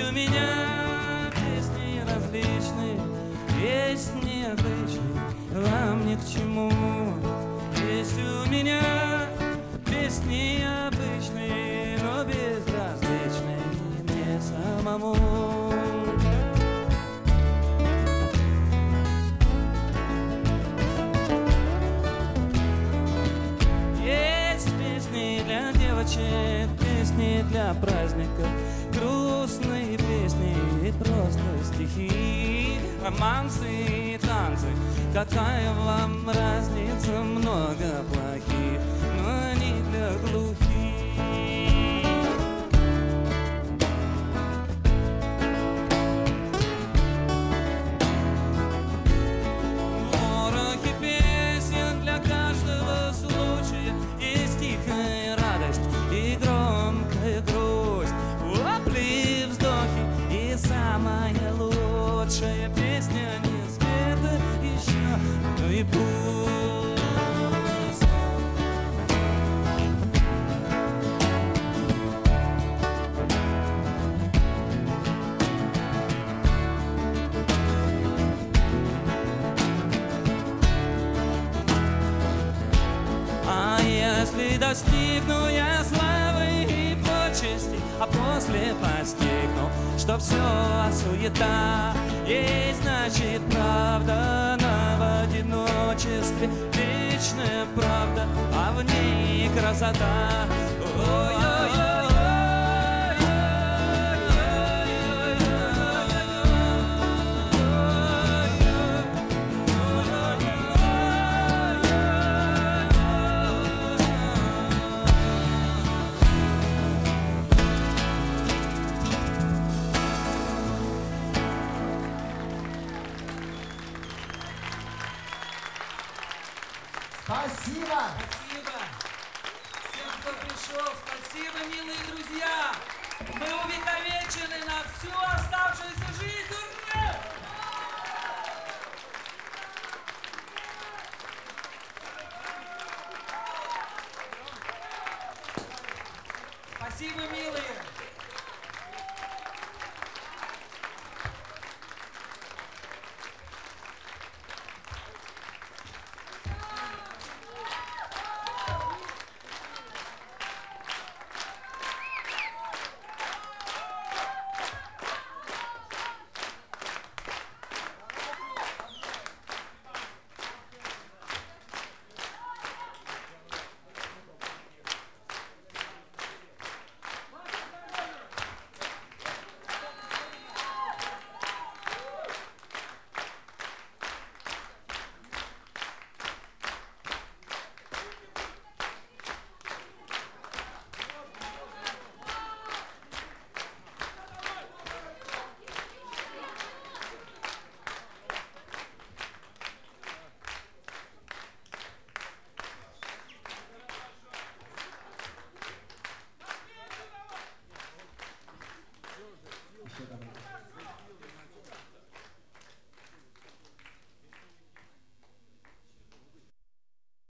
у меня песни различные, есть необычные, вам ни к чему. Есть у меня песни обычные, но безразличные мне самому. Есть песни для девочек, песни для праздников, грустные песни и просто стихи, романсы и танцы. Какая вам разница, много плохих, но они для глухих. Ворохи песен для каждого случая, есть тихая радость и громкая грусть, вопли, вздохи и самая лучшая песня не спета еще, но и пусть. А если достигну я славы и почести, а после постигну, что все суета, есть, значит, правда она в одиночестве, вечная правда, а в ней красота. Ой-ой-ой. Спасибо! Спасибо всем, кто пришел. Спасибо, милые друзья. Мы увековечены